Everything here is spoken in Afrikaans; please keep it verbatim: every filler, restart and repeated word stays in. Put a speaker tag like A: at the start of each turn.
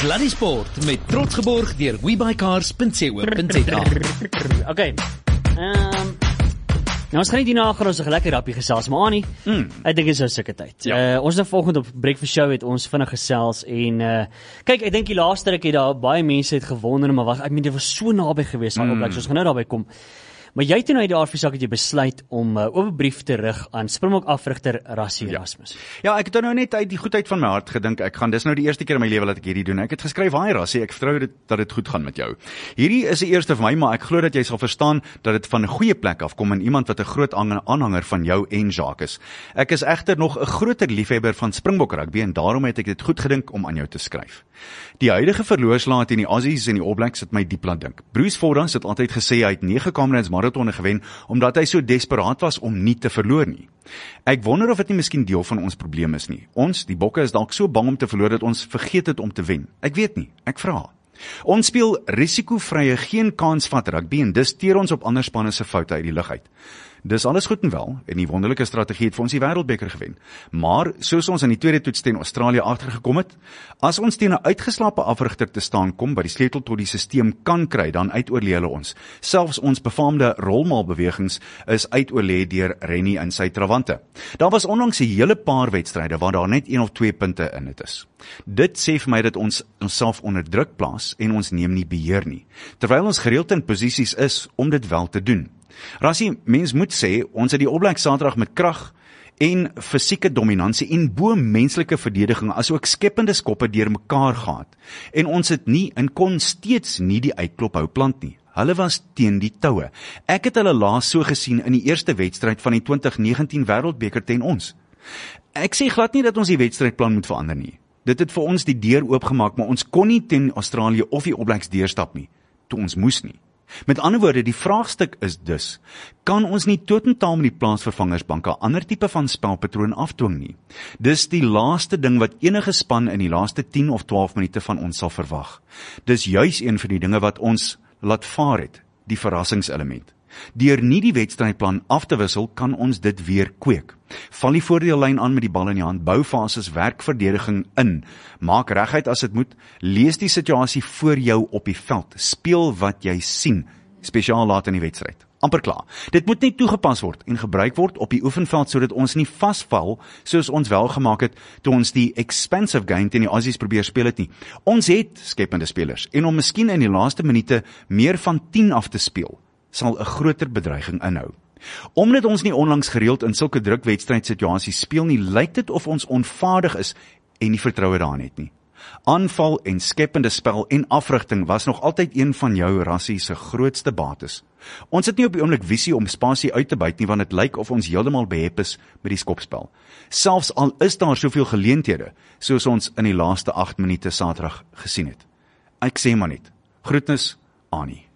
A: Sluddy Sport met trots geborg deur webuycars punt co punt za.
B: Okay. Ehm um, nou ons gaan nie hierna gaan ons 'n lekker rappie gesels, maar Annie, mm. ek dink dit is 'n sulke tyd. Ja. Uh, ons het vanoggend op Breakfast Show het ons vinnig gesels en uh, kyk, ek dink die laaste ruk het daar baie mense het gewonder, maar wag, ek meen dit was so naby geweest aan mm. opleiding, so ons gaan nou daarby kom. Maar jy toe nou die Aardviesak het jy besluit om 'n uh, oop brief te rig aan Springbok afrigter Rassie Erasmus.
C: Ja. ja, ek het nou net uit die goedheid van my hart gedink, ek gaan dis nou die eerste keer in my lewe dat ek hierdie doen. Ek het geskryf, "Haai Rassie, ek vertrou dit dat dit goed gaan met jou. Hierdie is die eerste vir my, maar ek glo dat jy sal verstaan dat dit van 'n goeie plek af kom en iemand wat 'n groot aanhanger van jou en Jacques is. Ek is egter nog 'n groter liefhebber van Springbok rugby en daarom het ek dit goed gedink om aan jou te skryf. Die huidige verloorslae teen die Aussies en die All Blacks het my diep laat dink. Bruce Fordas het altyd gesê hy het nege Comrades marathone gewen omdat hy so desperaat was om nie te verloor nie. Ek wonder of dit nie miskien deel van ons probleem is nie. Ons, die Bokke, is dalk so bang om te verloor dat ons vergeet het om te wen. Ek weet nie, ek vra. Ons speel risikovrye, geen kans vat rugby en dis teer ons op ander spanne se foute uit die lug uit. Dis alles goed en wel, en die wonderlike strategie het vir ons die wêreldbeker gewen. Maar, soos ons in die tweede toets teen Australië agtergekom het, as ons teen 'n uitgeslaapte afrigter te staan kom, wat die sleutel tot die stelsel kan kry, dan uitoorlê hulle ons. Selfs ons befaamde rolmaalbewegings is uitoorlê deur Rennie in sy trawante. Daar was onlangs 'n hele paar wedstryde waar daar net een of twee punte in het is. Dit sê vir my dat ons onsself onder druk plaas en ons neem nie beheer nie, terwyl ons gereeld in posisies is om dit wel te doen. Rassie, mens moet sê, ons het die All Blacks Saterdag met krag en fisieke dominansie en bo-menslike verdediging, asook skepende skoppe deur mekaar gehad. En ons het nie en kon steeds nie die uitklop hou plant nie. Hulle was teen die toue. Ek het hulle laas so gesien in die eerste wedstryd van die twintig negentien wêreldbeker teen ons. Ek sê glad nie dat ons die wedstrydplan moet verander nie. Dit het vir ons die deur oopgemaak, maar ons kon nie teen Australië of die All Blacks deurstap nie, toe ons moes nie. Met ander woorde, die vraagstuk is dus, kan ons nie totaal met die plaasvervangersbank 'n ander tipe van spelpatroon afdwing nie? Dis die laaste ding wat enige span in die laaste tien of twaalf minute van ons sal verwag. Dis juis een van die dinge wat ons laat vaar het, die verrassingselement. Deur nie die wedstrydplan af te wissel, kan ons dit weer kweek. Val die voordeellyn aan met die bal in die hand, bou fases werkverdediging in, maak reguit as dit moet, lees die situasie voor jou op die veld, speel wat jy sien, spesiaal laat in die wedstryd. Amper klaar. Dit moet net toegepas word en gebruik word op die oefenveld sodat ons nie vasval soos ons wel gemaak het toe ons die expensive game teen die Aussies probeer speel het nie. Ons het skepende spelers en om miskien in die laaste minute meer van tien af te speel, sal 'n groter bedreiging inhou. Omdat ons nie onlangs gereeld in sulke drukwedstrydsituasies speel nie, lyk dit of ons onvaardig is en nie vertroue daarin het nie. Aanval en skepende spel en afrigting was nog altyd een van jou Rassie se grootste bates. Ons het nie op die oomblik visie om spasie uit te byt nie, want dit lyk of ons heeltemal behep is met die skopspel. Selfs al is daar soveel geleenthede, soos ons in die laaste agt minute Saterdag gesien het. Ek sê maar net, groetnis, Annie.